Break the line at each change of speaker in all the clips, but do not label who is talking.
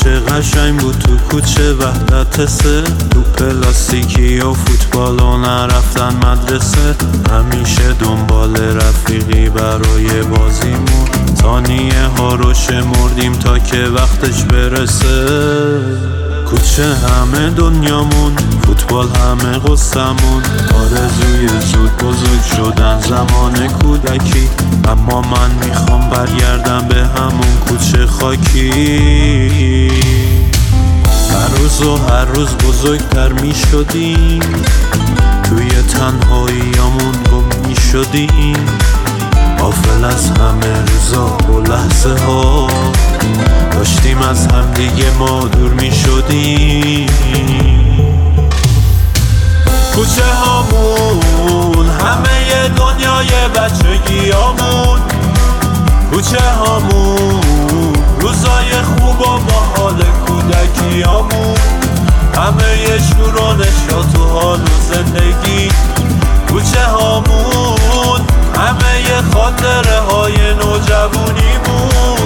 چه قشنگ بود تو کوچه وحدت سه، تو پلاستیکی و فوتبال و نرفتن مدرسه. همیشه دنبال رفیقی برای بازیمون، ثانیه ها رو شمردیم تا که وقتش برسه. کوچه همه دنیامون، فوتبال همه قصه‌مون، آرزوی زود بزرگ شدن زمان کودکی. اما من میخوام برگردم به همون کوچه خاکی. هر روز بزرگتر میشدیم، توی تنهاییامون گم میشدیم، غافل از همه روزا و لحظه ها، داشتیم از همدیگه ما دور میشدیم. کوچه هامون همه دنیای بچگیامون، کوچه هامون روزای خوب و باحال کودکیامون، همه شور و نشاط و حال و زندگی. کوچه هامون همه خاطره های نوجوانیمون.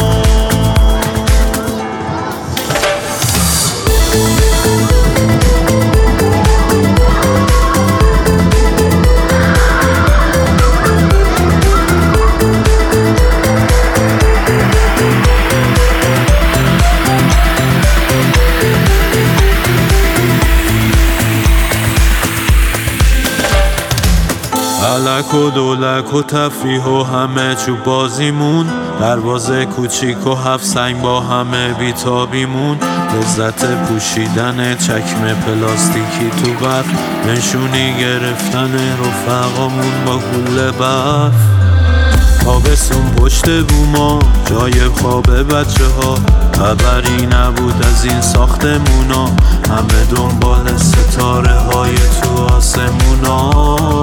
علک و دولک و تفریح و همه چوب بازیمون، دروازه کوچیک و 7 سنگ با همه بیتابیمون، لذت پوشیدن چکمه پلاستیکی تو برف، نشونی گرفتن رفقامون با گل برف. تابستون پشت بوما جای خواب بچه ها، خبری نبود از این ساختمونا، همه دنبال ستاره های تو آسمونا.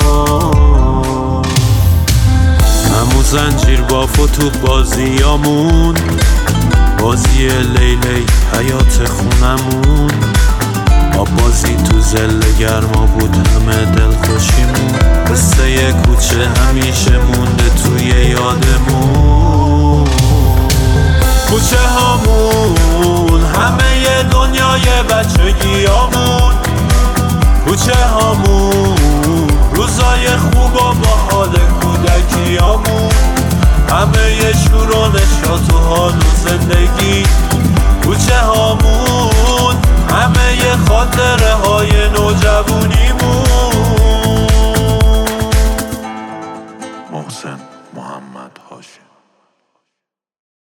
همون زنجیر باف و توپ بازیامون، بازی لیلی حیات خونمون، آب بازی تو زل گرما بود همه دلخوشیمون. قصه کوچه همیشه مونده توی یادمون. کوچه هامون